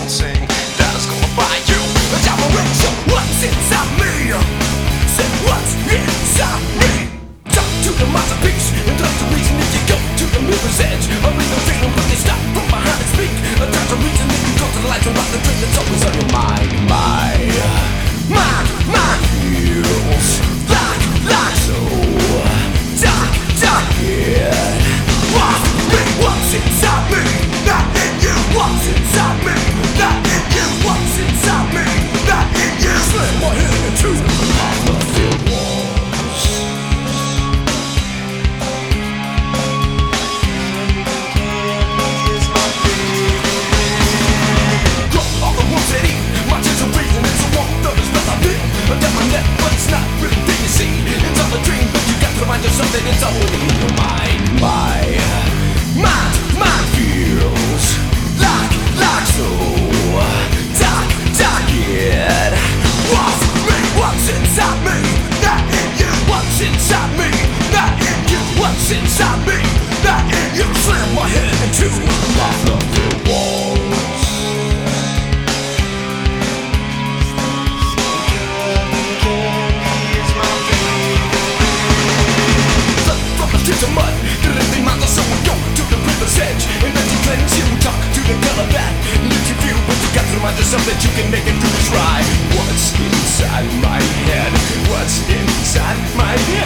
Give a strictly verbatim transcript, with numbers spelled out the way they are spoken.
dancing that is gonna buy you a diamond. So what's inside me? Say what's inside me? Talk to the masterpiece and talk to reason if you go to the mirror's edge. A reason freedom, but they stop from behind and speak. A talk to reason if you go to the light and rock the drink that's always on your mind. My, my, my feels like, like so dark, dark, yeah. What's me? What's inside me? Not in you. What's inside me? Not in you. What's inside me? Not in you. Slam my head into the walls. Drop all the ones that eat my tears of reason. It's a walk that is not a bit. But that's my net, but it's not really thing you see. It's all a dream, but you got to remind yourself that it's only in your mind. My mind, mind feels like, like so dark, dark, yeah. What's me? What's inside me? Not in you. What's inside me? Not in you. What's inside me? Not in you. Slam my head into off of the walls. From the streets of mud, the living mountains, so we go to the river's edge. And then you cleanse you, talk to the color that leaves you view. But you got to remind yourself that you can make it through the try. What's inside my head? What's inside my head?